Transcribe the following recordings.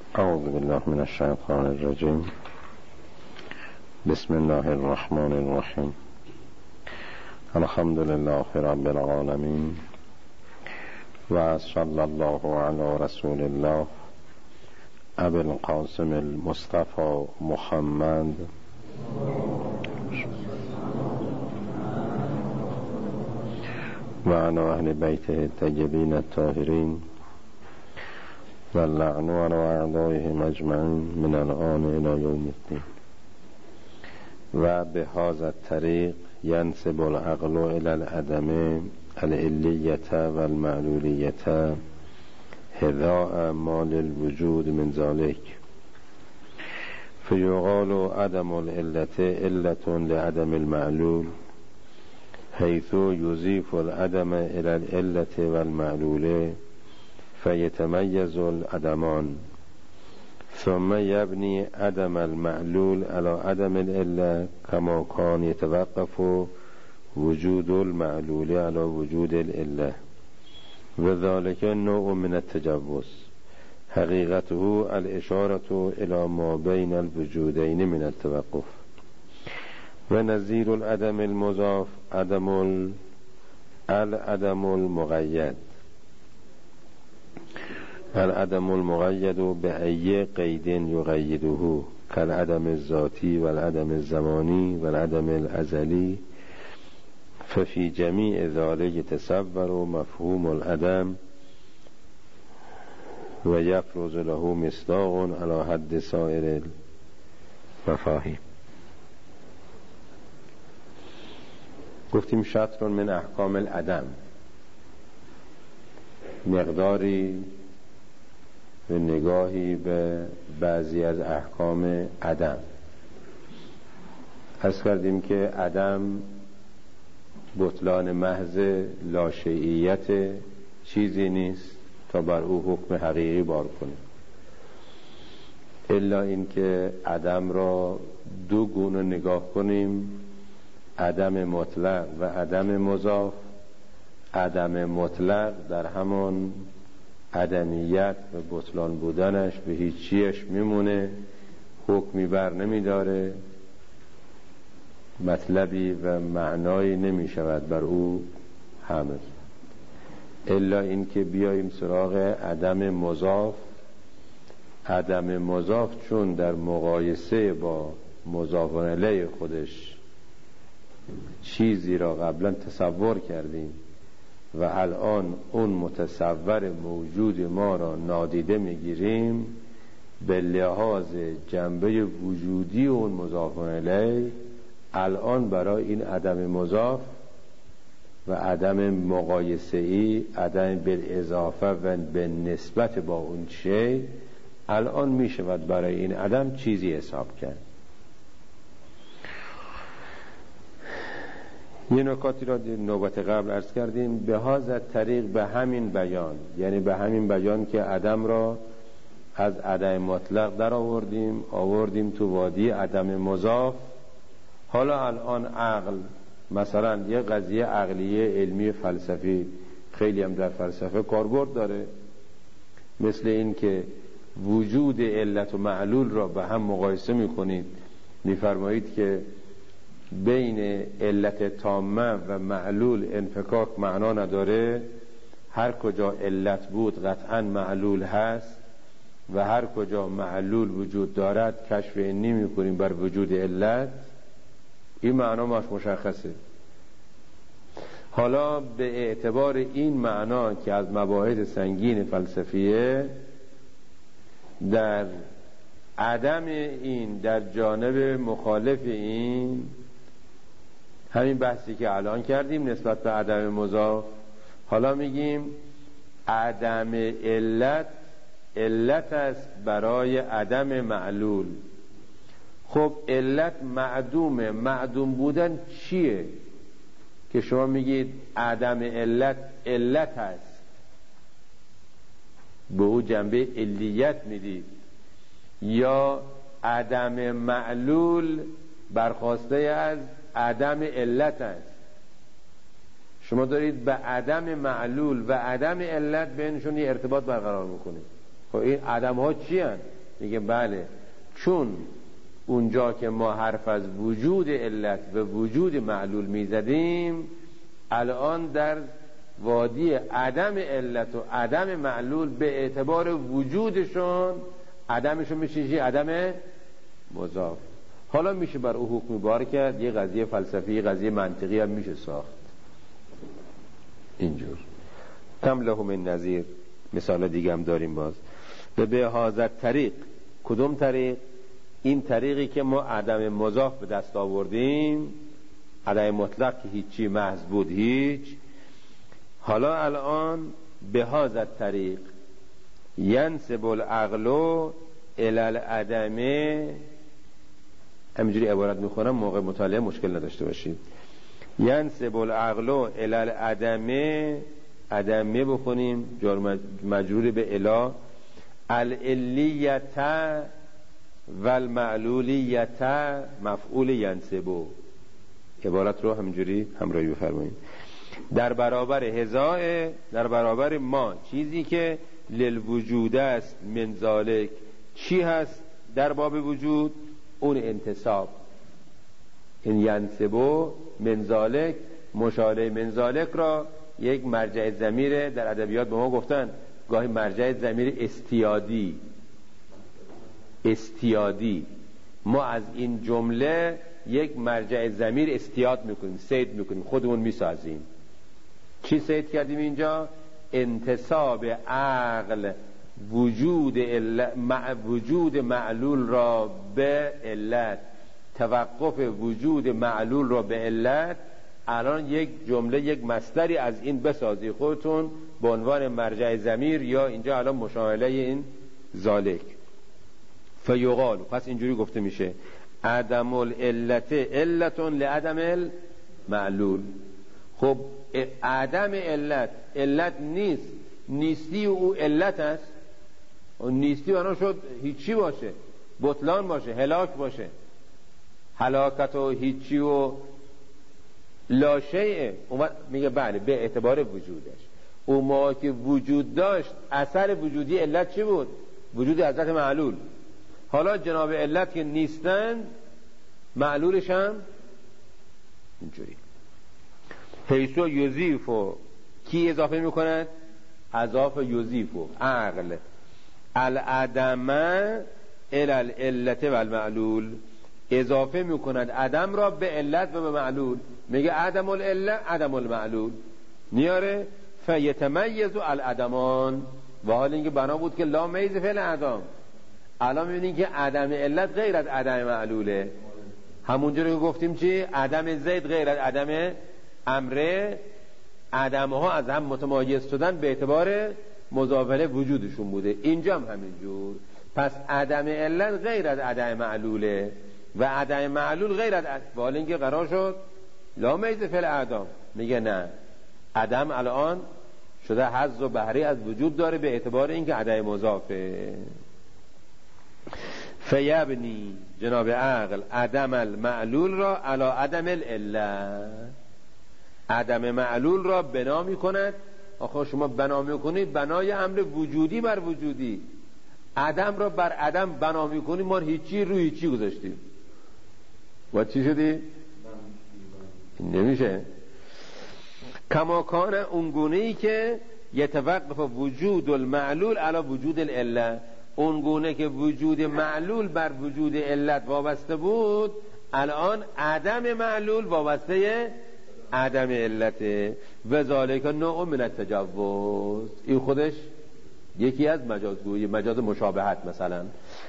اعوذ بالله من الشیطان الرجیم. بسم الله الرحمن الرحیم. الحمد لله رب العالمین و صلی الله علی رسول الله ابی القاسم المصطفى محمد و علی اهل بیته الطیبین الطاهرین و اللعن علی اعدائهم اجمعین من الآن الی یوم الدین. و بهذا الطریق ینسب العقل الی العدم العلیة و المعلولیة حذاء ما للوجود من ذلك، فیقال عدم العلة علة لعدم المعلول، حيث يضيف العدم إلى العلة والمعلول فيتميز العدمان، ثم يبني عدم المعلول على عدم العلة كما كان يتوقف وجود المعلول على وجود العلة، وذلك نوع من التجوز حقيقته الإشارة إلى ما بين الوجودين من التوقف. ونظير العدم المضاف العدم المقيد. العدم المقيد بأي قيد يقيده كالعدم الذاتي والعدم الزماني والعدم الأزلي، ففي جميع ذلك يتصور مفهوم العدم ويفرز له مصداق على حد سائر المفاهيم. گفتیم شطر من احکام العدم، مقداری و نگاهی به بعضی از احکام عدم. عرض کردیم که عدم بطلان محض لاشیعیت چیزی نیست تا بر او حکم حقیقی بار کنیم، الا اینکه عدم را دو گونه نگاه کنیم، عدم مطلق و عدم مضاف. عدم مطلق در همان عدمیت و بطلان بودنش به هیچیش میمونه، حکمی بر نمیداره، مطلبی و معنایی نمیشود بر او حمل، الا اینکه بیاییم سراغ عدم مضاف. عدم مضاف چون در مقایسه با مضاف الیه خودش چیزی را قبلا تصور کردیم و الان اون متصور موجود ما را نادیده میگیریم، به لحاظ جنبه وجودی اون مضاف الیه الان برای این عدم مضاف و عدم مقایسه‌ای، عدم بالاضافه و به نسبت با اون شی، الان میشود برای این عدم چیزی حساب کرد. یه نکاتی را نوبت قبل عرض کردیم. به هذا طریق، به همین بیان، یعنی به همین بیان که عدم را از عدم مطلق در آوردیم تو وادی عدم مضاف. حالا الان عقل، مثلا یه قضیه عقلیه علمی فلسفی خیلی هم در فلسفه کاربرد داره، مثل این که وجود علت و معلول را به هم مقایسه میکنید، میفرمایید که بین علت تامه و معلول انفکاک معنا نداره، هر کجا علت بود قطعا معلول هست و هر کجا معلول وجود دارد کشف اینی میکنیم بر وجود علت. این معنا مشخصه. حالا به اعتبار این معنا که از مباحث سنگین فلسفیه، در عدم این، در جانب مخالف این، همین بحثی که الان کردیم نسبت به عدم مضاف، حالا میگیم عدم علت است برای عدم معلول. خب علت معدوم بودن چیه که شما میگید عدم علت است؟ به او جنبه علیت میدید، یا عدم معلول برخواسته از عدم علت است؟ شما دارید به عدم معلول و عدم علت بینشون یه ارتباط برقرار میکنید. خب این عدم ها چی هست؟ میگه بله، چون اونجا که ما حرف از وجود علت و وجود معلول میزدیم، الان در وادی عدم علت و عدم معلول به اعتبار وجودشون عدمشون میشه چی؟ عدم مضاف. حالا میشه بر او حکمی بار کرد، یه قضیه فلسفی، یه قضیه منطقی هم میشه ساخت اینجور. کم له من نظیر، مثال دیگه هم داریم باز. به هازت طریق، کدوم طریق؟ این طریقی که ما عدم مضاف به دست آوردیم، عدم مطلق که هیچی محض بود هیچ. حالا الان به هازت طریق ینسب العقل الی العدم، همینجوری عبارت میخونم موقع مطالعه مشکل نداشته باشید. ینسب العقل الی العدم، عدمه بخونیم جار مجرور به الی، العلیت و المعلولیت مفعول ینسبو. عبارت رو همینجوری همراهی بفرمایید. در برابر هزائه، در برابر ما چیزی که للوجود است من ذالک، چی هست در باب وجود؟ اون انتصاب. این ینسبو من ذالک، مشاله من ذالک را یک مرجع ضمیر در ادبیات به ما گفتن، گاهی مرجع ضمیر استیادی. ما از این جمله یک مرجع ضمیر استیاد میکنیم، صید میکنیم، خودمون میسازیم. چی صید کردیم اینجا؟ انتصاب عقل وجود معلول را به علت، توقف وجود معلول را به علت. الان یک جمله، یک مصدری از این بسازی خودتون به عنوان مرجع ضمیر، یا اینجا الان مشامله این ذالک. فیقال، پس اینجوری گفته میشه عدم العلت علت لعدم المعلول. خب عدم علت نیست، نیستی او علت است. و نیستی بنا شد هیچی باشه، بطلان باشه، هلاک باشه. هلاکت و هیچی و لا شیء. میگه بله به اعتبار وجودش. اون موقع که وجود داشت اثر وجودی علت چی بود؟ وجود حضرت معلول. حالا جناب علت که نیستن، معلولش هم اینجوری. حیثو یضیفو، کی اضافه میکند؟ اضاف یضیفو عقل العدم الی العلت و المعلول، اضافه میکند عدم را به علت و به معلول. میگه عدم العلت عدم المعلول، نیاره فیتمیز العدمان. و حال اینکه بنا بود که لا میز فی العدم، الان میبینید که عدم علت غیر از عدم معلوله. همونجوری که گفتیم چی؟ عدم زید غیر از عدم امره، عدم ها از هم متمایز شدن به اعتبار مضافله وجودشون بوده. اینجا هم همینجور. پس عدم علت غیر از عدم معلوله و عدم معلول غیر از حال اینکه قرار شد لا میز فی العدم. میگه نه، عدم الان شده حظ و بهره از وجود داره به اعتبار اینکه عدم مضافه. فیبنی جناب عقل عدم المعلول را علی عدم العلت، عدم معلول را بنا می کند. آخه شما بنا می کنید بنای امر وجودی بر وجودی، عدم را بر عدم بنا می کنید. ما هیچی روی هیچی گذاشتیم و چی شدی؟ نمیشه. کماکان اونگونه‌ای که یتوقف وجود المعلول علی وجود العلت، اونگونه که وجود معلول بر وجود علت وابسته بود، الان عدم معلول وابسته عدم علته. و ذالک نوع من التجوز، این خودش یکی از مجازگویی، مجاز مشابهت مثلا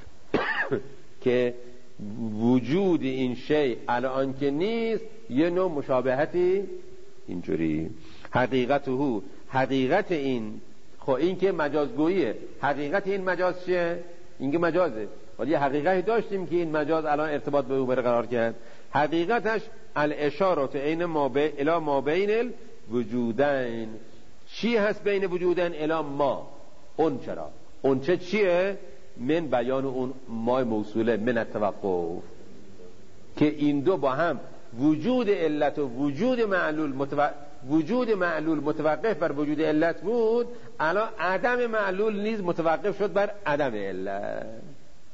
که وجود این شیء الان که نیست، یه نوع مشابهتی اینجوری. حقیقته، حقیقت این، خب این که مجازگوییه، حقیقت این مجاز چیه؟ این که مجازه، ولی حقیقتی داشتیم که این مجاز الان ارتباط به او برقرار کرد. حقیقتش الاشارات عین الی ما بین الوجودین. چی هست بین وجودین؟ الی ما، اون چرا؟ اون چیه؟ من بیان اون ما موصوله من التوقف، که این دو با هم وجود علت و وجود معلول وجود معلول متوقف بر وجود علت بود، الان عدم معلول نیز متوقف شد بر عدم علت.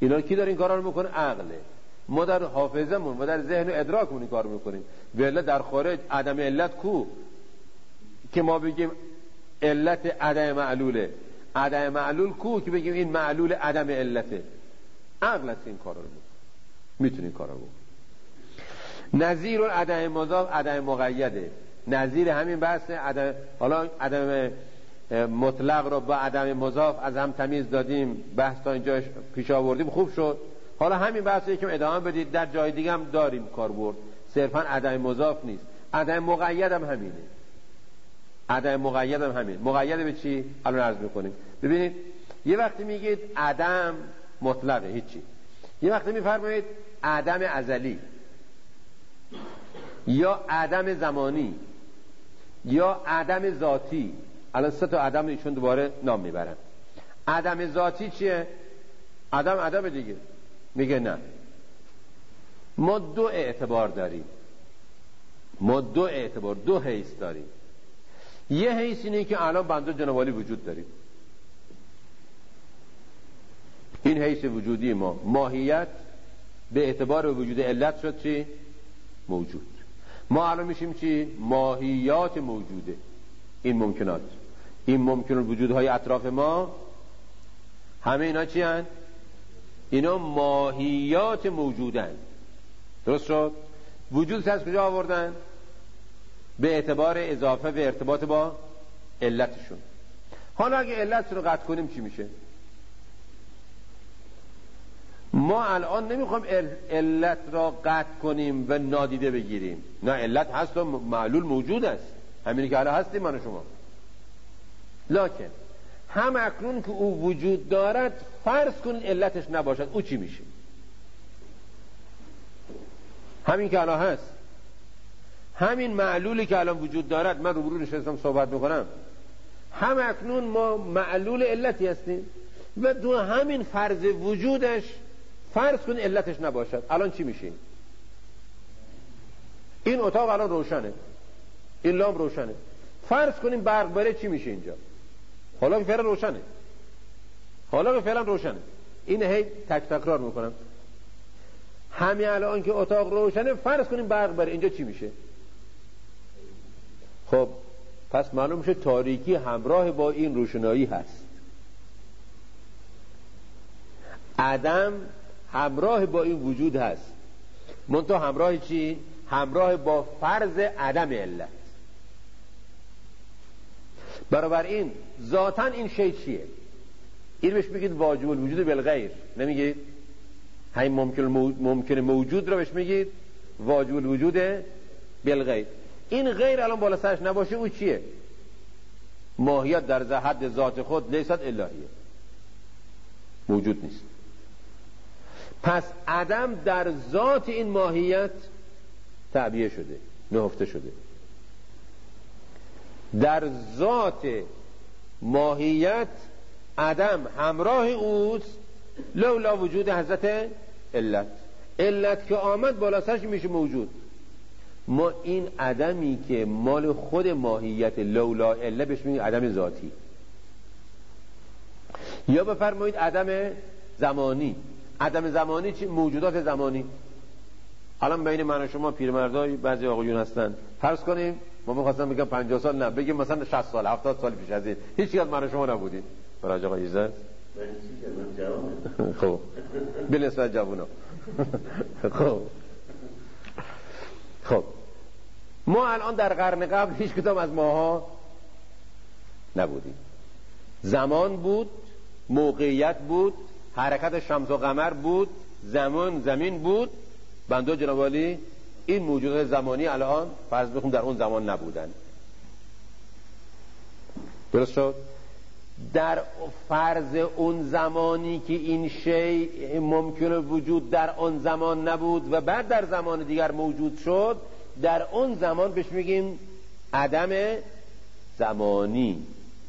اینا کی داره این کارا رو میکنه؟ عقله. ما در حافظمون و در ذهن و ادراکمون این کارو میکنیم. ولی در خارج عدم علت کو که ما بگیم علت عدم معلوله؟ عدم معلول کو که بگیم این معلول عدم علته؟ عقل است این کارا رو میتونه این کارا رو بکنه. نظیر عدم مضاف عدم مقیده. نظیر همین بحث عدم، حالا عدم مطلق رو با عدم مضاف از هم تمیز دادیم، بحث تا اینجا پیش آوردیم، خوب شد. حالا همین بحث یکم ادامه بدید، در جای دیگه هم داریم کاربرد، صرفا عدم مضاف نیست، عدم مقید هم همینه. عدم مقید هم همین. مقید به چی؟ الان عرض میکنیم. ببینید یه وقتی میگید عدم مطلقه هیچی، یه وقتی میفرمایید عدم ازلی یا عدم زمانی یا عدم ذاتی. الان 3 تا عدم ایشون دوباره نام میبرن. عدم ذاتی چیه؟ عدم دیگه. میگه نه، ما 2 اعتبار داریم، ما 2 اعتبار، 2 حیث داریم. یه حیث اینه که الان بنده جناب عالی وجود داریم، این حیث وجودی ما، ماهیت به اعتبار وجود علت شد چی؟ موجود. ما الان میشیم چی؟ ماهیات موجوده. این ممکنات، این ممکن وجودهای اطراف ما، همه اینا چی هن؟ اینا ماهیات موجودن. درست شد؟ وجود از کجا آوردن؟ به اعتبار اضافه و ارتباط با علتشون. حالا اگه علت رو قطع کنیم چی میشه؟ ما الان نمیخوایم علت را قطع کنیم و نادیده بگیریم، نه، علت هست و معلول موجود است، همینی که الان هستیم من و شما. لکن هم اکنون که او وجود دارد، فرض کنید علتش نباشد، او چی میشه؟ همین که الان هست، همین معلولی که الان وجود دارد، من روبرو نشستم صحبت میکنم، هم اکنون ما معلول علتی هستیم و دو همین فرض وجودش فرض کنید علتش نباشد، الان چی میشه؟ این اتاق الان روشنه، این لامپ روشنه، فرض کنیم برق بره، چی میشه اینجا؟ حالا که فعلا روشنه، حالا که فعلا روشنه، این هی تکرار میکنم. همین الان که اتاق روشنه، فرض کنیم برق بره، اینجا چی میشه؟ خب پس معلوم میشه تاریکی همراه با این روشنایی هست، عدم همراه با این وجود هست، منتها همراه چی؟ همراه با فرض عدم علت. برابر این ذاتاً این شی چیه؟ این بهش میگید واجب الوجود بالغیر، نمیگید؟ همین ممکن موجود رو بهش میگید واجب الوجود بالغیر. این غیر الان بالا سرش نباشه، او چیه؟ ماهیت در حد ذات خود لیست الهیه، موجود نیست. پس عدم در ذات این ماهیت تعبیه شده، نهفته شده، در ذات ماهیت عدم همراه اوست، لولا وجود حضرت علت. علت که آمد بالا سرش میشه موجود. ما این عدمی که مال خود ماهیت لولا علت بهش میگیم عدم ذاتی، یا بفرمایید عدم زمانی. عدم زمانی چی؟ موجودات زمانی. الان بین من و شما پیرمردای بعضی آقایون هستن، فرض کنیم ما می‌خواستم بگم 50 سال، نه بگیم مثلا 60 سال 70 سال پیش از این هیچ از من و شما نبودیم. برای آقا ایزد من جوانم. خب بالنسبت جوونا خب ما الان در قرن قبل هیچ کدام از ماها نبودیم. زمان بود، موقعیت بود، حرکت شمس و قمر بود، زمین بود. بنده جناب عالی این موجودات زمانی الان فرض بکنیم در اون زمان نبودن. درست شد؟ در فرض اون زمانی که این شیء ممکنه وجود در اون زمان نبود و بعد در زمان دیگر موجود شد، در اون زمان بهش میگیم عدم زمانی.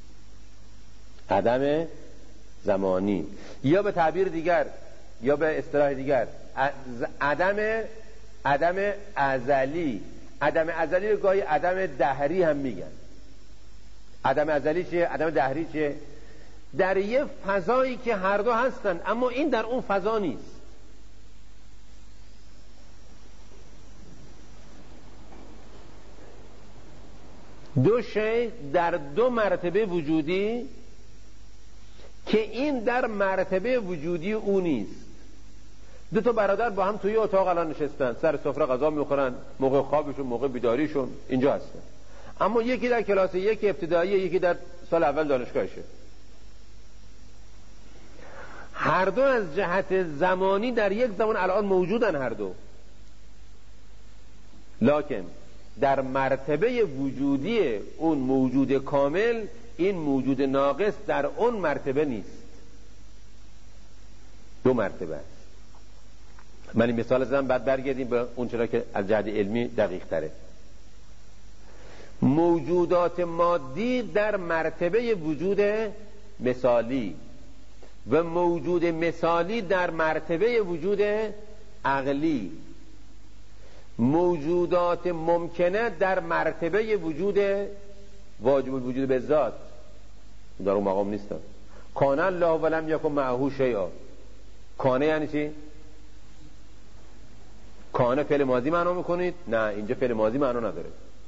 عدم زمانی، یا به تعبیر دیگر یا به اصطلاح دیگر عدم ازلی. عدم ازلی رو گاهی عدم دهری هم میگن. عدم ازلی چیه؟ عدم دهری چیه؟ در یه فضایی که هر دو هستن اما این در اون فضا نیست. دو شی در دو مرتبه وجودی که این در مرتبه وجودی او نیست. دو تا برادر با هم توی اتاق الان نشستن، سر سفره غذا میخورن، موقع خوابشون موقع بیداریشون اینجا هستن، اما یکی در کلاس یک ابتدایی، یکی در سال اول دانشگاهشه. هر دو از جهت زمانی در یک زمان الان موجودن هر دو، لکن در مرتبه وجودی اون موجود کامل این موجود ناقص در اون مرتبه نیست. دو مرتبه است. من این مثال زدم، بعد برگردیم به اون چرا که از جهت علمی دقیق تره. موجودات مادی در مرتبه وجود مثالی و موجود مثالی در مرتبه وجود عقلی، موجودات ممکنه در مرتبه وجود واجب الوجود به ذات در اون مقام نیستن. کان الله ولم یکن معه شیئا. کانه یعنی چی؟ کانه فعل ماضی معنا میکنید؟ نه، اینجا فعل ماضی معنا نداره.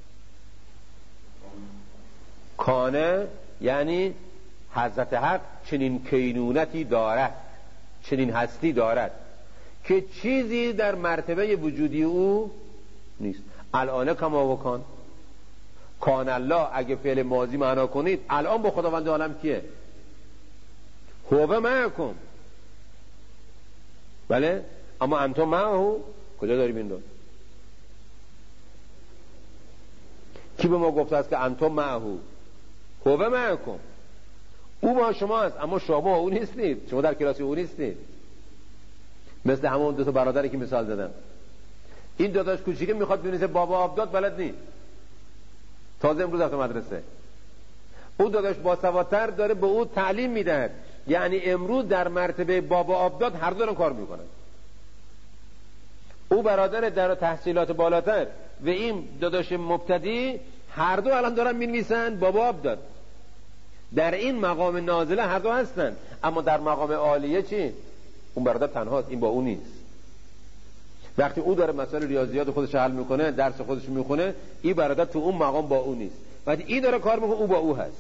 کانه یعنی حضرت حق چنین کینونتی دارد، چنین هستی دارد که چیزی در مرتبه وجودی او نیست. الان کما و کان. کان الله اگه فعل ماضی معنا کنید الان با خداوند عالم کیه؟ هو معکم. بله، اما انتم معه کجا داریم این رو؟ کی به ما گفته است که انتم معه؟ هو معکم. او با شما است اما شما او نیستید، شما در کلاس او نیستید. مثل همون دو تا برادری که مثال زدم. این داداش کوچیکه میخواد بنویسه بابا آبداد، بلد نیست، تازه امروز رفته مدرسه. او داداش باسوادتر داره به او تعلیم میده، یعنی امروز در مرتبه بابا آبداد هر دو دارن کار میکنن. او برادر در تحصیلات بالاتر و این داداش مبتدی هر دو الان دارن مینویسن بابا آبداد. در این مقام نازله هر دو هستن، اما در مقام عالیه چی؟ اون برادر تنهاست، این با اون نیست. وقتی او داره مسائل ریاضیات خودش حل میکنه، درس خودش میخونه، این برادر تو اون مقام با اون نیست. وقتی این داره کار میکنه او با او هست.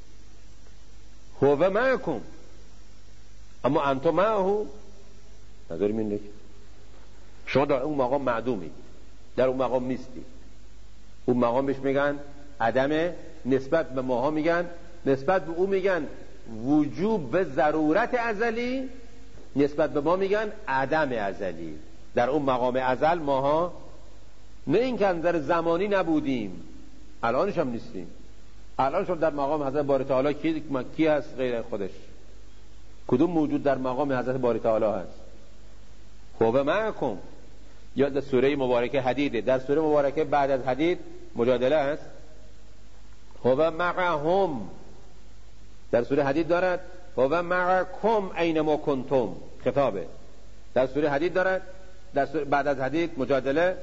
هو معکم اما انتم معه نداریم. این دیگه شما در اون مقام معدومی، در اون مقام نیستی. اون مقام بهش میگن عدم، نسبت به ماها میگن، نسبت به او میگن وجوب به ضرورت ازلی، نسبت به ما میگن عدم ازلی. در اون مقام ازل ماها نه این که در زمانی نبودیم، الانش هم نیستیم. الان شما در مقام حضرت باری تعالی کی هست غیر خودش؟ کدوم موجود در مقام حضرت باری تعالی هست؟ هو معکم. یا در سوره مبارکه حدیده، در سوره مبارکه بعد از حدید مجادله هست. هو معهم، در سوره حدید دارد هو معکم اینما کنتم، خطابه. در سوره حدید دارد، در سوره بعد از حدید مجادله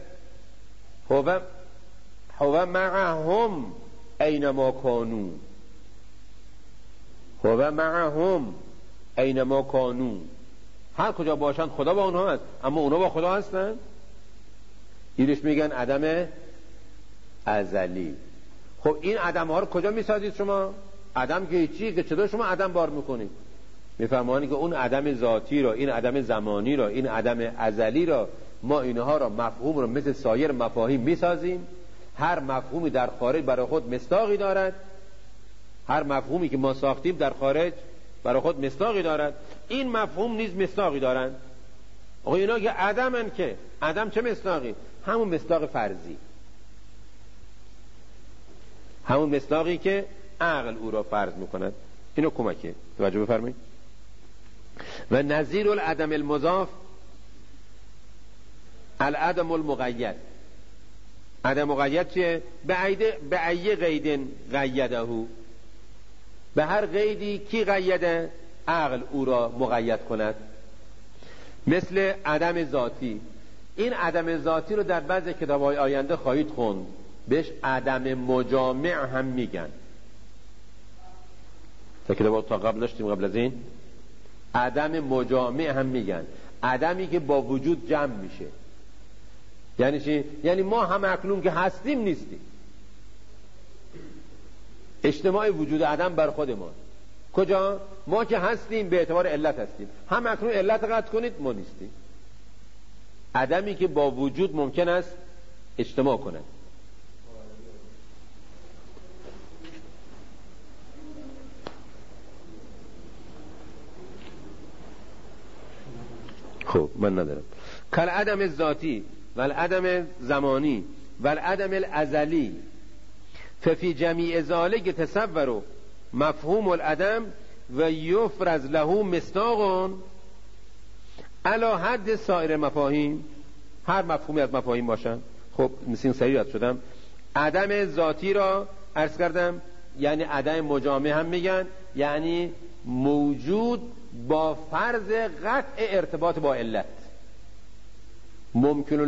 هو معهم اینما کانوا. هو معهم اینما کانوا. هر کجا باشند خدا با اونها هست، اما اونها با خدا هستن. اینش میگن عدم ازلی. خب این عدم ها رو کجا میسازید شما؟ عدم که چیه که چطور شما عدم بار میکنید؟ میفرمانی که اون عدم ذاتی را، این عدم زمانی را، این عدم ازلی را، ما اینها را مفهوم را مثل سایر مفاهیم میسازیم. هر مفهومی در خارج برای خود مصداقی دارد. هر مفهومی که ما ساختیم در خارج برای خود مصداقی دارد. این مفهوم نیز مصداقی دارند. آقا اینا که عدمن، که عدم چه مصداقی؟ همون مصداق فرضی، همون مصداقی که عقل او را فرض میکند. اینو کمکه توجه بفرمایید. و نظیر العدم المضاف العدم المقید. عدم مقید چیه؟ به ای قید قیده، به هر قیدی کی قیده؟ عقل او را مقید کند. مثل عدم ذاتی. این عدم ذاتی رو در بعضی کتاب‌های آینده خواهید خوند، بهش عدم مجامع هم میگن. در کتاب تا قبل داشتیم، قبل از این عدم مجامع هم میگن، عدمی که با وجود جمع میشه. یعنی چی؟ یعنی ما هم اکنون که هستیم نیستیم، اجتماع وجود عدم بر خود ما. کجا؟ ما که هستیم به اعتبار علت هستیم، هم اکنون علت قطع کنید ما نیستیم. عدمی که با وجود ممکن است اجتماع کنند. خب من ندارم. کل عدم ذاتی و العدم زمانی و العدم الازلی ففی جمیع ذالک تصور مفهوم العدم و یفرز له مصداق علی حد سایر مفاهیم. هر مفهومی از مفاهیم باشن. خب مثل سریع رد شدم. عدم ذاتی را عرض کردم یعنی عدم مجامع هم میگن، یعنی موجود با فرض قطع ارتباط با علت. ممکن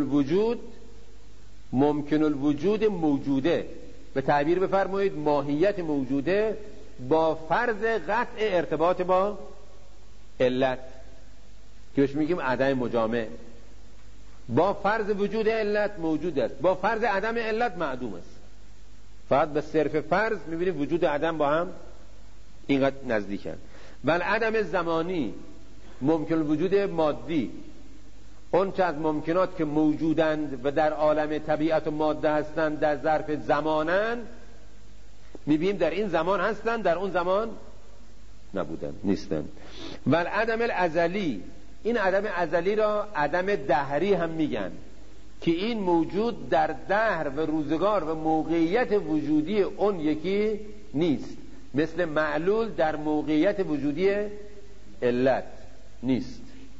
الوجود موجوده، به تعبیر بفرمایید ماهیت موجوده با فرض قطع ارتباط با علت که بهش میگیم عدم مجامع. با فرض وجود علت موجود است، با فرض عدم علت معدوم است. فقط به صرف فرض میبینیم وجود عدم با هم اینقدر نزدیکن. بل عدم زمانی ممکن الوجود مادی، اون چه از ممکنات که موجودند و در عالم طبیعت و ماده هستند در ظرف زمانند، میبینیم در این زمان هستند در اون زمان نبودند، نیستند. و عدم الازلی، این عدم ازلی را عدم دهری هم میگن که این موجود در دهر و روزگار و موقعیت وجودی اون یکی نیست، مثل معلول در موقعیت وجودی علت نیست.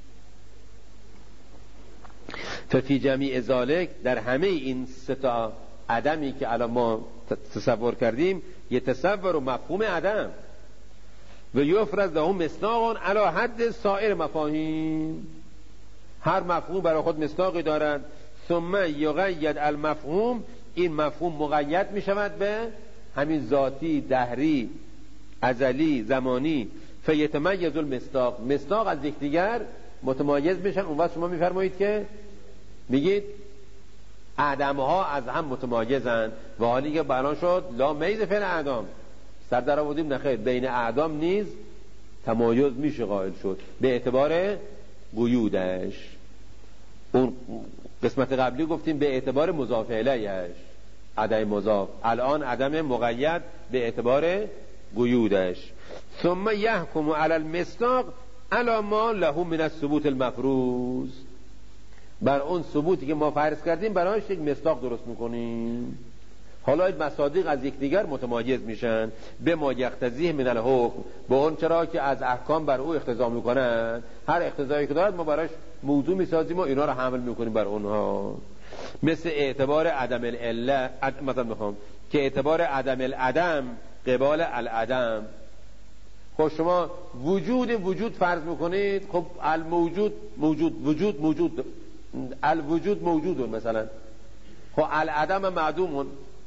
ففی جمیع ذالک، در همه این سه تا عدمی که الان ما تصور کردیم، یه تصور و مفهوم عدم و یفرض له مصداق علی حد سایر مفاهیم. هر مفهوم برای خود مصداقی دارد. ثم یقید المفهوم، این مفهوم مقید می شود به همین ذاتی، دهری، ازلی، زمانی. فیتمیز المصداق، مصداق از یکدیگر متمایز میشن. اون وقت شما میفرمایید که میگید عدمها از هم متمایزن و حالی که بیان شد لا میز فی الاعدام، سر در آوردیم نخیر، بین اعدام نیز تمایز میشه قائل شد به اعتبار قیودش. اون قسمت قبلی گفتیم به اعتبار مضاف الیهش، عدم مضاف، الان عدم مقید به اعتبار قیودش. ثم یحکم علی المصداق علی ما له من الثبوت المفروض، بر اون ثبوتی که ما فرض کردیم برایش یک مصداق درست میکنیم. حالا این مصادیق از یکدیگر متمایز میشن به ما یقتضیه من الحکم، با اون چرا که از احکام بر او اقتضا میکنن. هر اقتضایی که دارد ما براش موضوع میسازیم و اینا رو حمل میکنیم بر اونها. مثل اعتبار عدم العله، مثلا میخوام که اعتبار عدم العدم قبال العدم. خب شما وجود فرض میکنید، خب الموجود موجود، وجود موجود، الوجود موجودون مثلا، خب العدم معدومون.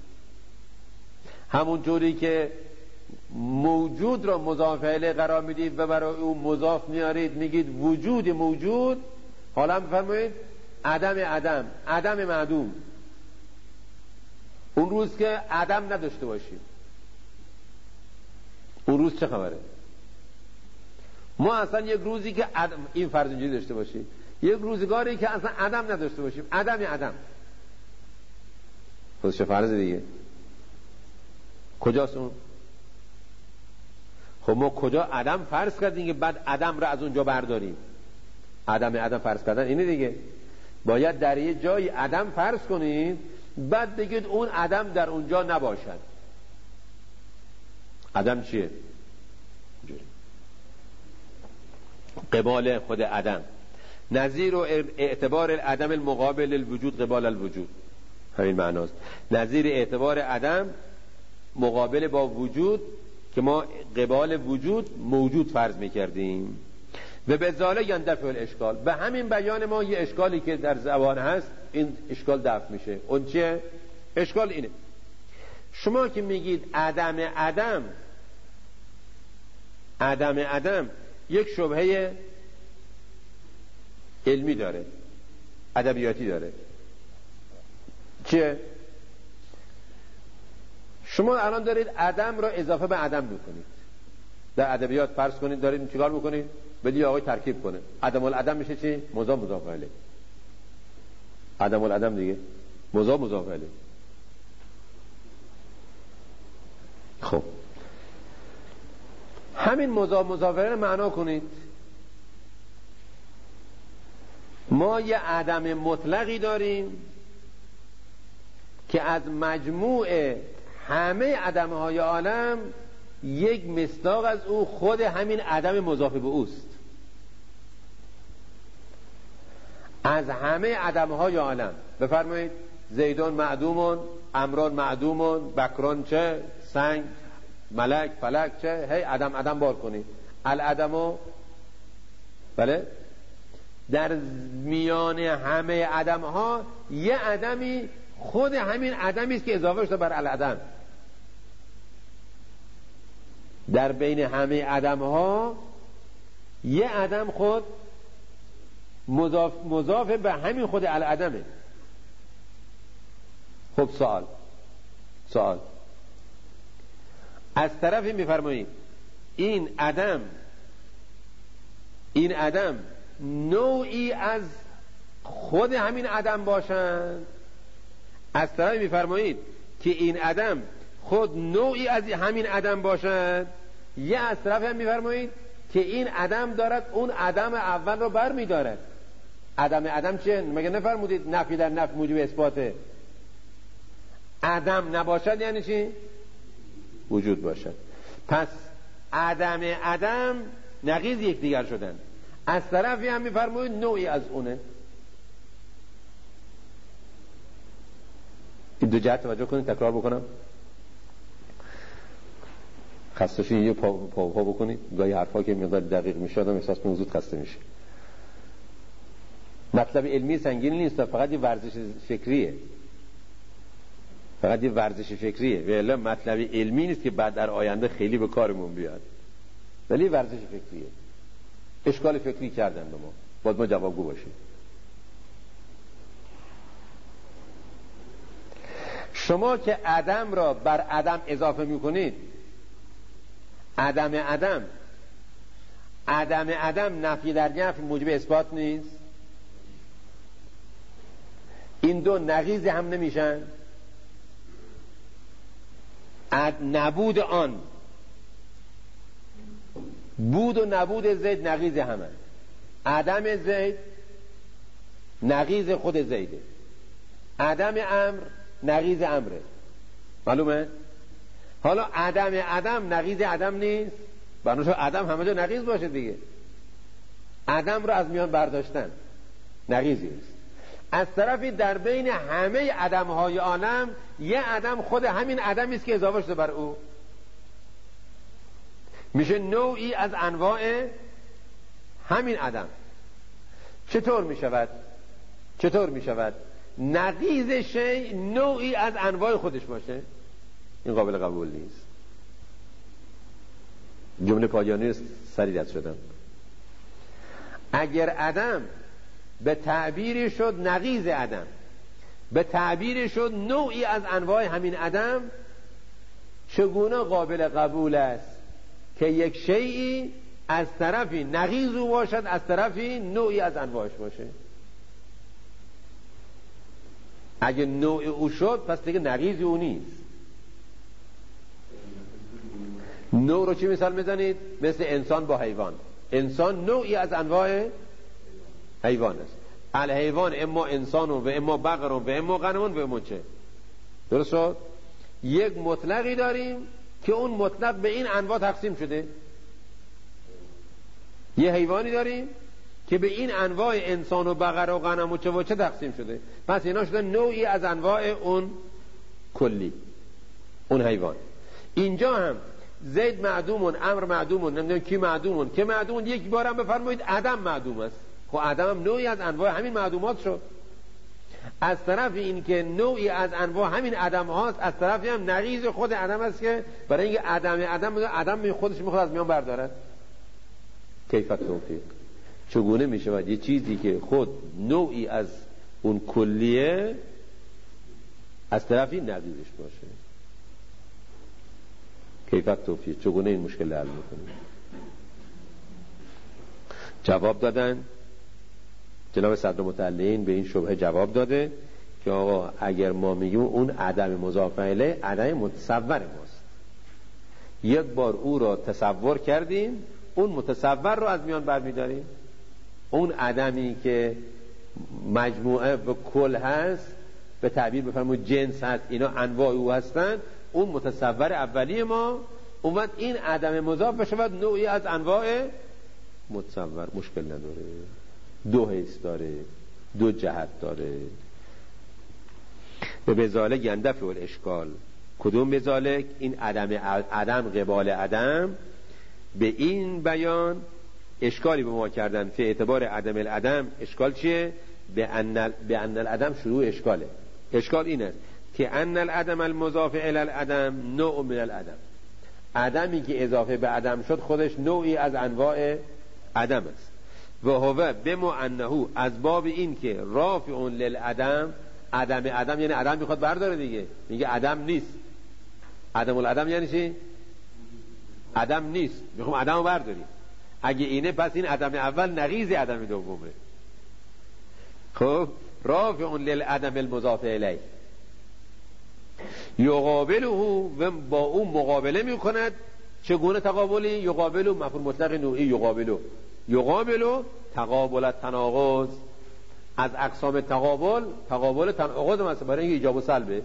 همون جوری که موجود را مضاف الیه قرار میدید و برای او مضاف میارید میگید وجود موجود، حالا بفرمایید عدم معدوم. اون روز که عدم نداشته باشیم، اون روز چه خبره؟ ما اصلا یک روزی که این فرض اینجوری داشته باشیم، یک روزگاری که اصلا عدم نداشته باشیم، عدم خودش فرض دیگه. کجاست اون؟ خب ما کجا عدم فرض کردیم که بعد عدم را از اونجا برداریم؟ عدم فرض کردن اینه دیگه. باید در یه جایی عدم فرض کنید بعد بگید اون عدم در اونجا نباشد. عدم چیه؟ قبال خود عدم، نظیر و اعتبار العدم المقابل الوجود قبال الوجود، همین معناست. نظیر اعتبار عدم مقابل با وجود که ما قبال وجود موجود فرض میکردیم. و به ذالک یندفع الاشکال، به همین بیان ما یه اشکالی که در زبان هست این اشکال دفع میشه. اون چیه؟ اشکال اینه شما که میگید عدم عدم یک شبهه علمی داره، ادبیاتی داره. چیه؟ شما الان دارید عدم را اضافه به عدم میکنید. در ادبیات فرض کنید دارید چیکار میکنید؟ بدید آقای ترکیب کنه. عدم العدم میشه چی؟ مضاف الیه. عدم العدم دیگه مضاف الیه. خب همین مضاف الیه رو معنا کنید. ما یه عدم مطلقی داریم که از مجموع همه عدم‌های عالم یک مصداق از او خود همین عدم مضاف به اوست. از همه عدم‌های عالم بفرمایید زیدون معدومون، امران معدومون، بکران چه، سنگ، ملک، فلک چه، هی عدم بار کنید. العدمو بله در میان همه عدم‌ها یه عدمی خود همین عدمی است که اضافه شده بر العدم. در بین همه عدم‌ها یه عدم خود مضاف به همین خود العدمه. خب سوال از طرفی میفرمایید این عدم نوعی از خود همین عدم باشند، از طرفی میفرمایید که این عدم خود نوعی از همین عدم باشند، یا از طرف هم میفرمایید که این عدم دارد اون عدم اول رو بر میدارد. عدم چیه؟ مگه نفرمودید نفی در نفی موجب اثباته؟ عدم نباشد یعنی چی؟ وجود باشد. پس عدم نقیض یکدیگر شدن. از طرفی هم میفرمایید نوعی از اونه. این دو جهت توجه کنید، تکرار بکنم. خسته شید یه پا بکنید. گاهی حرفا که مقدار دقیق میشه آدم احساس کنه زود خسته میشه. مطلب علمی سنگینی نیست، فقط یه ورزش فکریه. و الا مطلب علمی نیست که بعد در آینده خیلی به کارمون بیاد، ولی ورزش فکریه. اشکال فکری کردن به ما، باید ما جوابگو باشیم. شما که عدم را بر عدم اضافه میکنید، عدم نفی در نفی موجب اثبات نیست. این دو نقیض هم نمیشن. نبود آن، بود و نبود زید نقیض همه. عدم زید نقیض خود زیده، عدم امر نقیض امره. معلومه؟ حالا عدم نقیض عدم نیست، بنابراین عدم همه جا نقیض باشه دیگه. عدم رو از میان برداشتن نقیضی است. از طرفی در بین همه عدم‌های عالم یه عدم خود همین عدمی است که اضافه شده بر او، میشه نوعی از انواع همین عدم. چطور میشود نقیض شیء نوعی از انواع خودش باشه؟ این قابل قبول نیست. جمله پایانی سریع رد شدم. اگر عدم به تعبیر شد نقیض عدم، به تعبیر شد نوعی از انواع همین عدم، چگونه قابل قبول است که یک شیئی از طرفی نقیض او باشد، از طرفی نوعی از انواعش باشه؟ اگه نوع او شد پس دیگه نقیض او نیست. نوع رو چی مثال میزنید؟ مثل انسان با حیوان. انسان نوعی از انواع حیوان است. الحیوان اما انسان و اما بقر و اما غنم و اما چه. درست شد؟ یک مطلقی داریم که اون مطلق به این انواع تقسیم شده. یه حیوانی داریم که به این انواع انسان و بقر و غنم و چه تقسیم شده. پس اینا شده نوعی از انواع اون کلی، اون حیوان. اینجا هم زید معدومون، امر معدومون، نمیدونم کی معدومون که معدومون، یک بار هم بفرمایید عدم معدوم است. خب عدم هم نوعی از انواع همین معدومات شد. از طرف این که نوعی از انواع همین عدم هاست، از طرفی هم نقیض خود عدم است که برای اینکه عدم خودش میخواد از میان بردارد. کیف توفیق، چگونه می شود یه چیزی که خود نوعی از اون کلیه از طرفی نقیضش باشه. کیف توفیق، چگونه این مشکل حل میکنیم؟ جواب دادن جناب صدر متعلین به این شبهه جواب داده که آقا اگر ما میگیم اون عدم مضاف الیه عدم متصور ماست، یک بار او را تصور کردیم، اون متصور رو از میان برمیداریم. اون عدمی که مجموعه به کل هست، به تعبیر بفرمایید جنس هست، اینا انواع او هستن، اون متصور اولی ما، اون وقت این عدم مضاف بشود نوعی از انواع متصور. مشکل نداره، دو حیث داره، دو جهت داره. به بذالک یندفع الاشکال. کدوم بذالک؟ این عدم قبال عدم. به این بیان اشکالی به ما کردن فی اعتبار عدم العدم. اشکال چیه؟ به ان العدم شروع اشکاله. اشکال این است که ان العدم المضاف الی العدم نوع من العدم. عدمی که اضافه به عدم شد خودش نوعی از انواع عدم است. و هو بما انه، از باب این که رافع للعدم، عدم یعنی عدم میخواد برداره دیگه، میگه عدم نیست. عدم العدم یعنی چی؟ عدم نیست، میخوام عدم رو برداریم. اگه اینه پس این عدم اول نقیض عدم دومه. خب رافع للعدم المضاف الیه یقابله، و با اون مقابله میکند. چگونه تقابلی؟ یقابله مفعول مطلق نوعی، یقابله تقابل التناقض. از اقسام تقابل تناقض مثلا برای اینکه ایجاب و سلبه.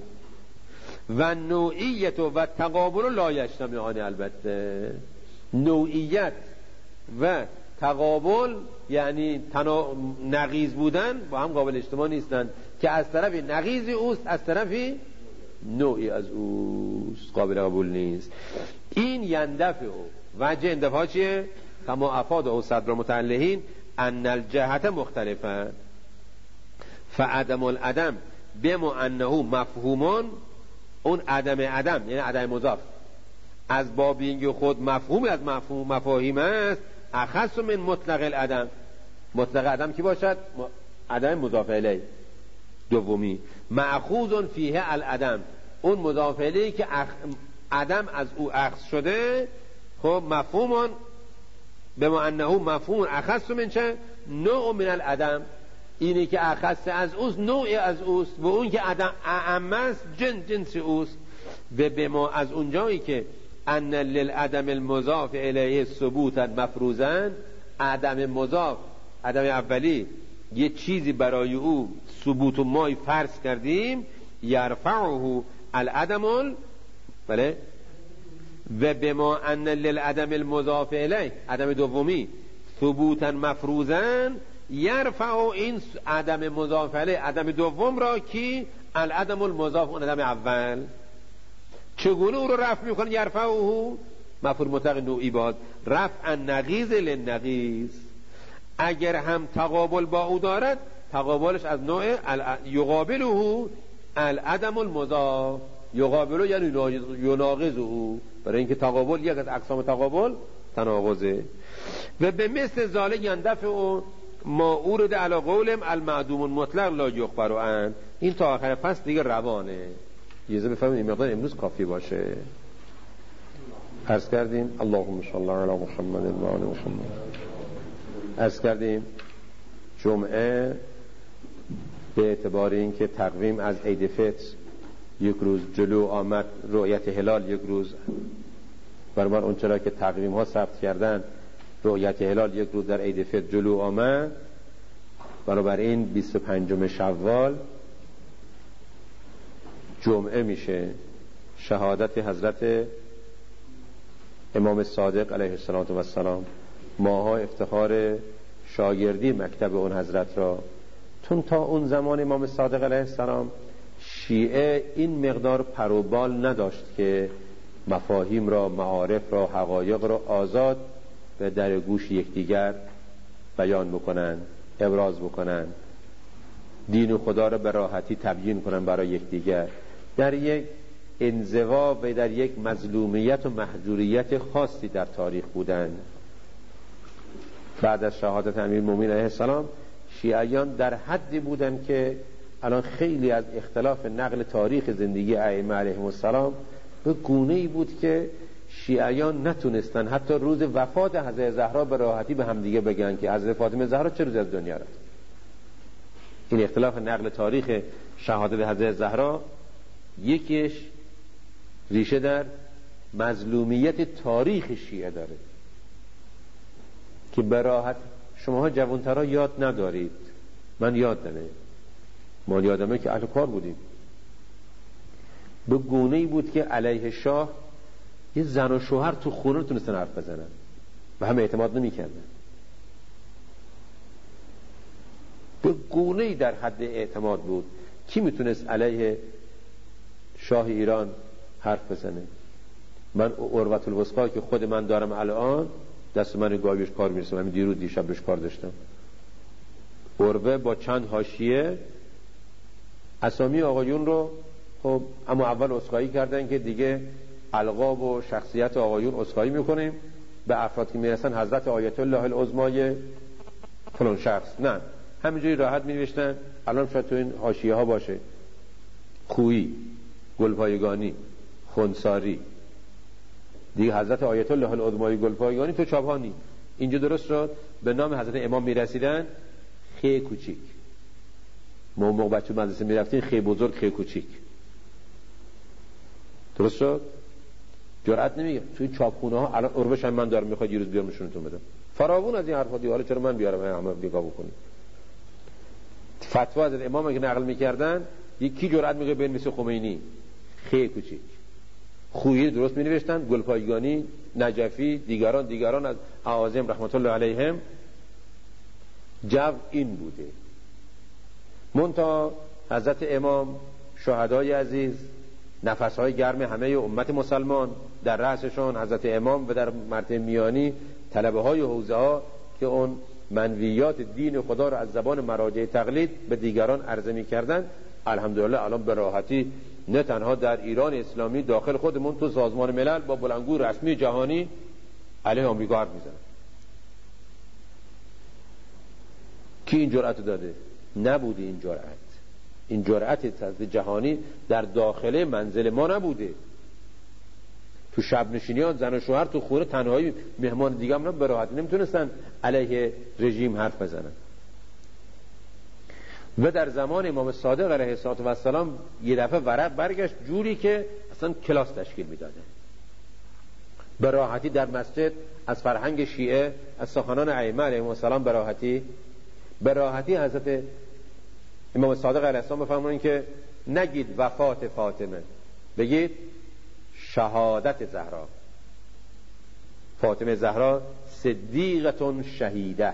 و نوعیت و تقابل لا یجتمعان. البته نوعیت و تقابل یعنی نقیض بودن با هم قابل اجتماع نیستن، که از طرفی نقیضی اوست، از طرفی نوعی از اوست، قابل قبول نیست. این یندفع. وجه اندفاع چیه؟ کما افاده صدر متعلهین ان الجهت مختلفه. فعدم العدم بما انه مفهومون. اون عدم یعنی عدم مضاف از باب اینکه خود مفهوم از مفاهیم است، اخص من مطلق العدم. مطلق عدم کی باشد؟ عدم مضاف الیه دومی. مأخوذ فیه العدم، اون مضاف الیه که عدم از او اخذ شده. خب مفهومون بما انه مفهوم اخص من چه؟ نوع من العدم. اینی که اخص از اوست نوعی از اوست، و اون که عدم اعم است جنس اوست. و بما از اونجایی که ان للعدم المضاف الیه ثبوتا مفروضا، عدم مضاف عدم اولی یه چیزی برای او ثبوت و ما فرض کردیم، یرفعه العدم بله. و بما ان للعدم المضاف الیه عدم دومی ثبوتا مفروضا، یرفع این عدم مضاف الیه عدم دوم را کی؟ العدم المضاف اون عدم اول. چگونه او رو رفع میکنه؟ یرفعه مفعول مطلق نوعی باز، رفع نقیض للنقیض. اگر هم تقابل با او دارد، تقابلش از نوع یقابله العدم المضاف. یقابله یعنی یناقض او، برای اینکه تقابل یک از اقسام تقابل تناقضه. و به مثل ذالک یندفع ما اورد علی قولم المعدوم المطلق لا یخبر عنه. این تا آخر فصل دیگه روانه، یه بفهمید این مقدار امروز کافی باشه. عرض کردیم اللهم صل علی محمد و آل محمد. عرض کردیم جمعه به اعتبار این که تقویم از عید فطر یک روز جلو آمد، رؤیت هلال یک روز برابر اون چرا که تقویم ها ثبت کردن، رؤیت هلال یک روز در عید فطر جلو آمد، برابر این 25 شوال جمعه میشه. شهادت حضرت امام صادق علیه السلام، ماها افتخار شاگردی مکتب اون حضرت را. چون تا اون زمان امام صادق علیه السلام شیعه این مقدار پروبال نداشت که مفاهیم را، معارف را، حقایق را آزاد به در گوش یکدیگر بیان بکنن، ابراز بکنن، دین و خدا را به راحتی تبیین کنن برای یکدیگر. در یک انزوا و در یک مظلومیت و محجوریت خاصی در تاریخ بودن. بعد از شهادت امیرالمومنین علیه السلام شیعیان در حدی بودن که الان خیلی از اختلاف نقل تاریخ زندگی ائمه علیهم السلام به گونه‌ای بود که شیعیان نتونستن حتی روز وفات حضرت زهرا به راحتی به همدیگه بگن که حضرت فاطمه زهرا چه روز از دنیا رفت. این اختلاف نقل تاریخ شهادت حضرت زهرا یکیش ریشه در مظلومیت تاریخ شیعه داره که به راحت شماها جوانترها یاد ندارید، من یادمه، ما یادمه که اهل کار بودیم. به گونه‌ای بود که علیه شاه یه زن و شوهر تو خونه نتونستن حرف بزنن و هم اعتماد نمی‌کردن. به گونه‌ای در حد اعتماد بود. کی میتونست علیه شاه ایران حرف بزنه؟ من عروة الوثقی که خود من دارم الان دست من گاهیش کار میرسه، من دیروز دیشب بهش کار داشتم. عروه با چند حاشیه اسامی آقایون رو خب اما اول عذرخواهی کردن که دیگه القاب و شخصیت آقایون عذرخواهی میکنیم، به افراد که میرسن حضرت آیت الله العظمای فلان شخص، نه همینجوری راحت مینوشتن. الان شاید تو این حاشیه ها باشه خویی، گلپایگانی، خونساری، دیگه حضرت آیت الله العظمای گلپایگانی تو چاپانی. اینجا درست شد به نام حضرت امام میرسیدن خی کوچیک. ما موقع بچه مدرسه میرفتیم خی بزرگ خی کوچیک. درست شد؟ جرأت نمیگه توی چاپخونه ها الان عروش هم من دارم میخواد یه روز بیارم نشونتون بدم. فراوون از این حرفا دیگه، حالا چرا من بیارم همه نگاه بکنید. فتوا از امام اگه نقل میکردن یکی جرأت میگه بنویسه خمینی خی کوچیک. خویی درست مینوشتن، گلپایگانی، نجفی، دیگران از اعاظم رحمت الله علیهم. جو این بوده. منتها حضرت امام، شهدای عزیز، نفسهای گرم همه امت مسلمان در رأسشون حضرت امام و در مرتبه میانی طلبه های حوزه ها که اون منویات دین خدا رو از زبان مراجع تقلید به دیگران عرضه می کردن، الحمدلله الان به راحتی نه تنها در ایران اسلامی داخل خودمون تو سازمان ملل با بلندگو رسمی جهانی علیه آمریکا حرف میزنن. کی این جرأت داده؟ نبوده این جرأت جهانی در داخل منزل ما نبوده. تو شب نشینیان زن و شوهر تو خونه تنهایی مهمان دیگه هم به راحتی نمیتونستن علیه رژیم حرف بزنن. و در زمان امام صادق علیه السلام یه دفعه ورق برگشت جوری که اصلا کلاس تشکیل میداده. به راحتی در مسجد از فرهنگ شیعه، از سخنان ائمه علیهم السلام به راحتی حضرت امام صادق علیه السلام بفرمایید که نگید وفات فاطمه، بگید شهادت زهرا. فاطمه زهرا صدیقتون شهیده.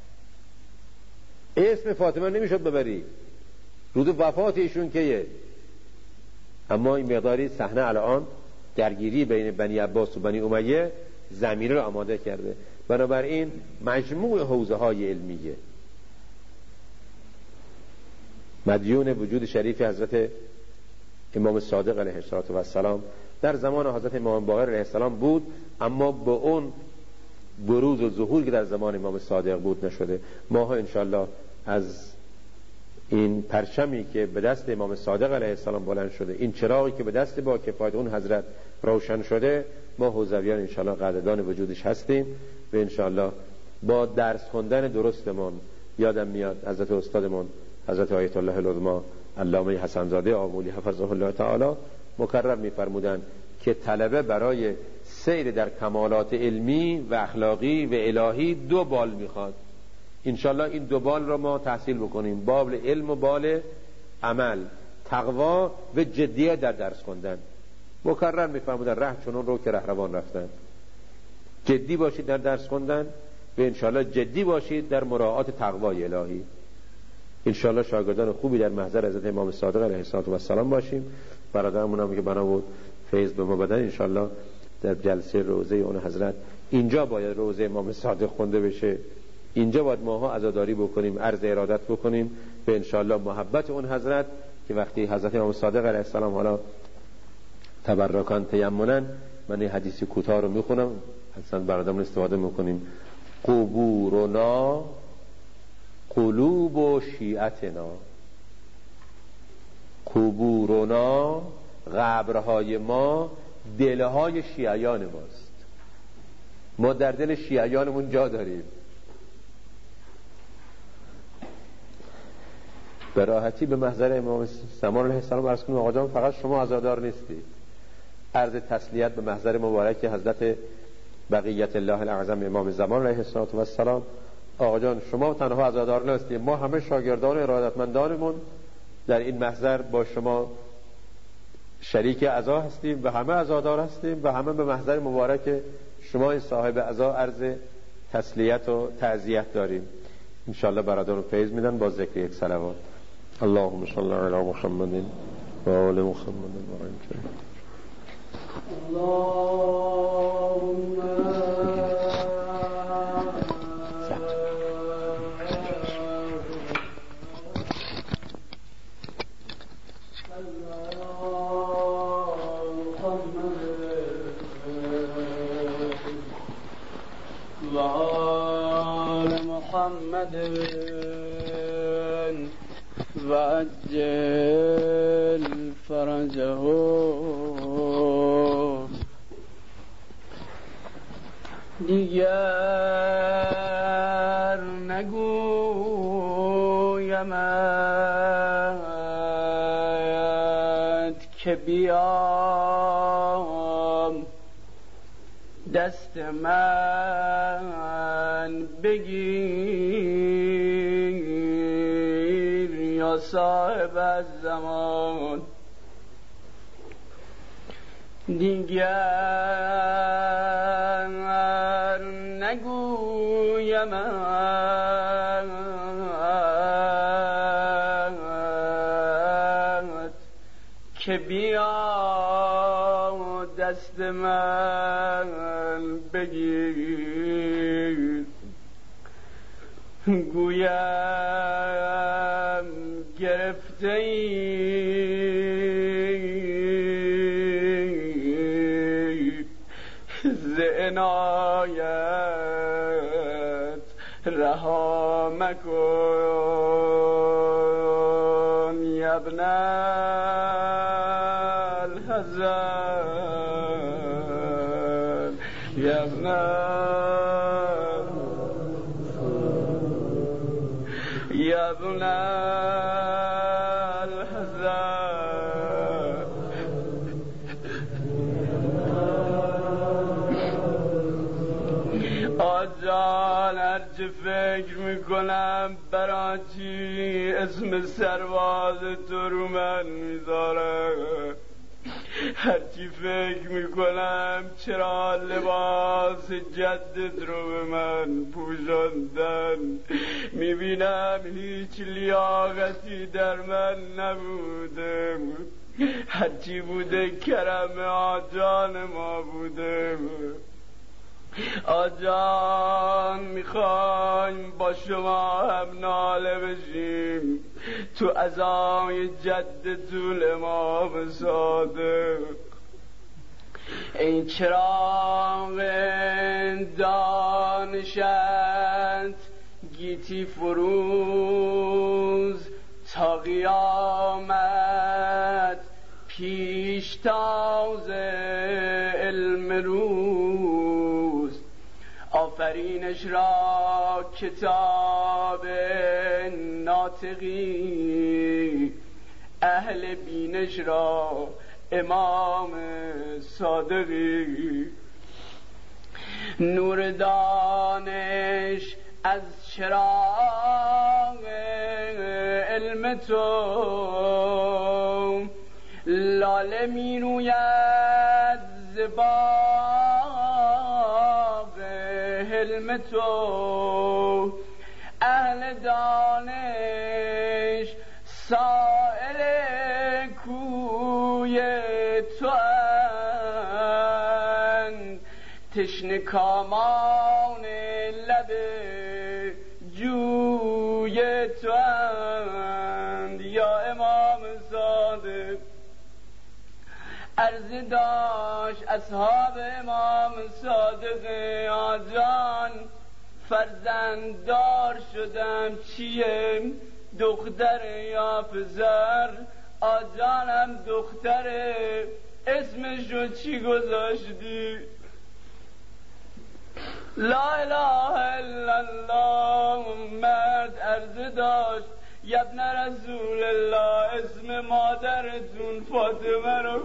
اسم فاطمه نمیشد ببری، روز وفات ایشون کیه؟ اما این مقداری صحنه الان درگیری بین بنی عباس و بنی امیه زمینه رو آماده کرده. بنابراین مجموع حوزه های علمیه مدیون وجود شریف حضرت امام صادق علیه السلام در زمان حضرت امام باقر علیه السلام بود، اما به اون بروز و ظهور که در زمان امام صادق بود نشده. ماها انشالله از این پرچمی که به دست امام صادق علیه السلام بلند شده، این چراغی که به دست با کفایت اون حضرت روشن شده، ما حوزویان انشالله قدردان وجودش هستیم و انشالله با درس خوندن درستمون. یادم میاد حضرت استادمون حضرت آیت الله العظما علامه حسن زاده آمولی حفظه الله تعالی مکرر میفرمودن که طلبه برای سیر در کمالات علمی و اخلاقی و الهی 2 بال میخواد. انشالله این 2 بال رو ما تحصیل بکنیم، بال علم و بال عمل، تقوا و جدیت در درس خوندن. مکرر میفرمودن ره چنون رو که رهروان رفتن. جدی باشید در درس خوندن و انشالله جدی باشید در مراعات تقوای الهی. انشالله شاگردان خوبی در محضر حضرت امام صادق علیه السلام باشیم. برادرمون هم که بنا بود فیض به ما بدن، انشالله در جلسه روضه اون حضرت اینجا باید روضه امام صادق خونده بشه، اینجا باید ماها عزاداری بکنیم، عرض ارادت بکنیم و انشالله محبت اون حضرت که وقتی حضرت امام صادق علیه السلام حالا تبرکان تیمنن، من این حدیث کوتاه رو میخونم، اصلا برادرمون استفاده میکنیم. قوموا قبورنا قلوب شیعتنا. قبورنا، قبرهای ما دلهای شیعیان ماست. ما در دل شیعیانمون جا داریم. به راحتی به محضر امام زمان علیه السلام عرض کنیم آقا جان فقط شما عزادار نیستید. عرض تسلیت به محضر مبارک حضرت بقیت الله الاعظم امام زمان علیه السلام. آقا جان شما تنها عزادار نیستید، ما همه شاگردان ارادتمندانمون در این محضر با شما شریک عزا هستیم و همه عزادار هستیم و همه به محضر مبارک شما این صاحب عزا عرض تسلیت و تعزیت داریم. انشاءالله برادران فیض میدن با ذکر یک صلوات. اللهم صل علی محمد و آل محمد و بارک. اللهم محمد و عجل فرجه. دیگر نگویمت که بیام دست من بگیر یا صاحب الزمان. دیگر نگویمت که بیا دست من بگیر. گویم گرفته ای ز عنایت رها مکن یا ابن الحسن یا ابن یا ابن الحسن. آجان هرچه فکر میکنم برای چی اسم سرباز تو رو من میذارم، هرچی فکر میکنم چرا لباس جدت رو به من پوشاندن، میبینم هیچ لیاقتی در من نبوده، هرچی بوده کرم آجان ما بوده. آجان میخوایم با شما هم ناله بشیم تو عزای جد طول امام صادق. این چراغ دانشت گیتی فروز تا قیامت پیشتاز علم روز. آفرینش را کتاب ناطقی، اهل بینش را امام صادقی. نور دانش از چراغ علم تو لاله می روید ز باغ حلم تو. اهل دانش سائل کوی تو اند، تشنه کامان لب جوی تو اند. یا امام صادق عرض داشت اصحاب امام صادق آجان فرزنددار شدم چیه دختر یا پسر آجانم دختره اسمشو چی گذاشتی لا اله الا الله مرد عرضه داشت ابن رسول الله اسم مادرتون فاطمه رو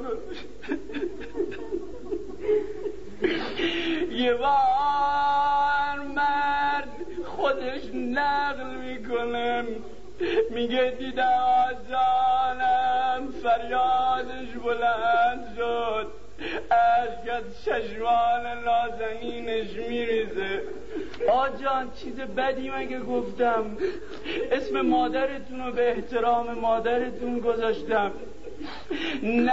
یه بار مرد خودش نقل میکنه میگه دیدم آجانم فریادش بلند شد اشک از چشمان نازنینش میریزه آجان چیز بدی مگه گفتم اسم مادرتون رو به احترام مادرتون گذاشتم نه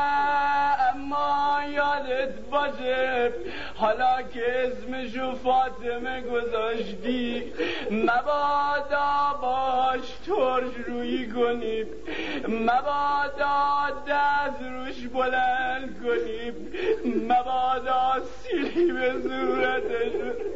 اما یادت باشه حالا که اسمشو فاطمه گذاشتی مبادا باش ترش رویی کنی مبادا دست روش بلند کنی مبادا سیلی به صورتش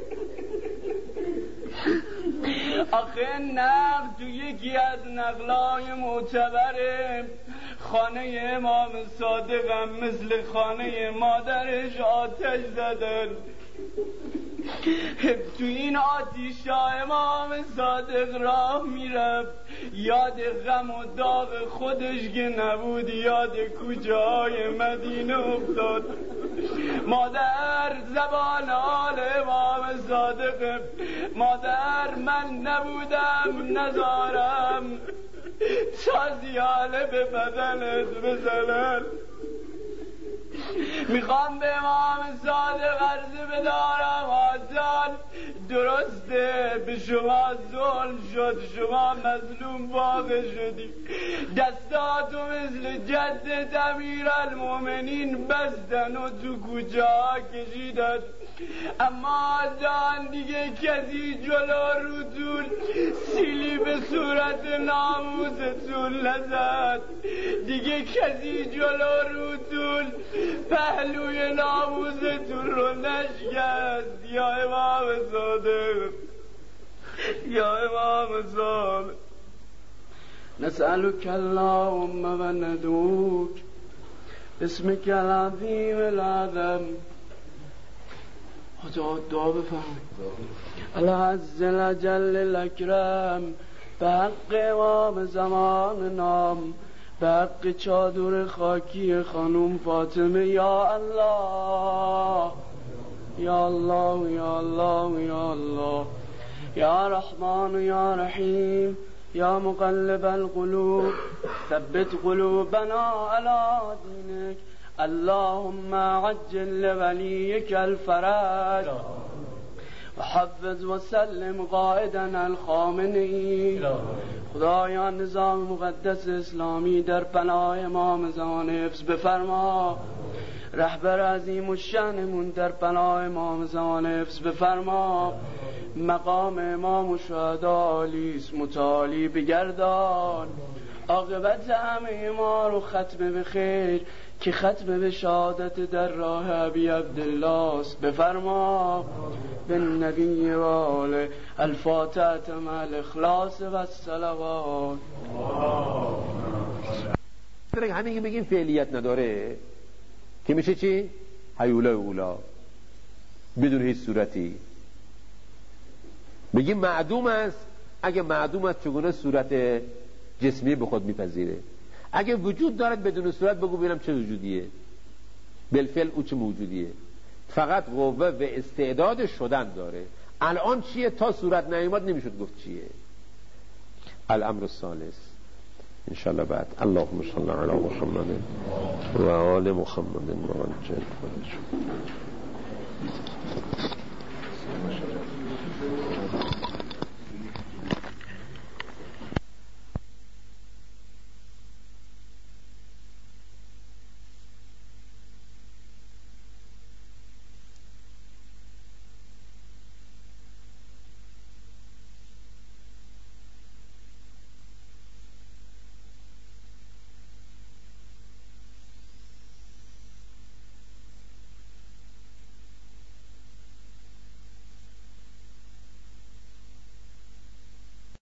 آخه نقل تو یکی از نقلای معتبره خانه امام صادقم مثل خانه مادرش آتش زدن تو این آتیشا امام صادق راه میرفت یاد غم و داغ خودش که نبود یاد کوچه‌های مدینه افتاد مادر زبان حال امام صادق مادر من نبودم نزارم تا زیاله به بدنت بزنن میخوام به امام صادق عرضه بدارم آجان درسته به شما ظلم شد شما مظلوم واقع شدی دستاتو مثل جدت امیرالمومنین بستن و تو کوچه ها کشیدن اما آجان دیگه کسی جلو روتون سیلی به صورت ناموستون نزد دیگه کسی جلو روتون پهلوی ناموستون رو نشکست یا امام صادق یا امام صادق نسألك اللهم و ندعوك اسمك العظیم العظم دعا بفرمایید العز الجل الاکرم به حق امام زمان نام به حق چادر خاکی خانم فاطمه یا الله یا الله یا الله یا الله یا رحمان یا رحیم یا مقلب القلوب ثبت قلوبنا على دینک اللهم عجل لوليك الفرج وحفظ وسلم قائدنا الخامنئي خدایا نظام مقدس اسلامی در پناه امام زمان حفظ بفرما رهبر عظیم و شأنمون در پناه امام زمان حفظ بفرما مقام امام و شهدا عالیست متعالی بگردان عاقبت همه ما رو ختم به خیر که ختم به شهادت در راه ابی عبدالله است بفرما به نبی و آله الفاتحه مع الاخلاص و الصلوات همین که بگیم فعلیت نداره که میشه چی؟ هیولا اولا بدون هیچ صورتی بگیم معدوم است اگه معدوم است چگونه صورت جسمی به خود میپذیره اگه وجود دارد بدون صورت بگو ببینم چه وجودیه بالفعل او چه موجودیه فقط قوه و استعداد شدن داره الان چیه تا صورت نیامد نمیشد گفت چیه الامر الثالث انشاءالله بعد اللهم صل علی محمد و آل محمد و عجل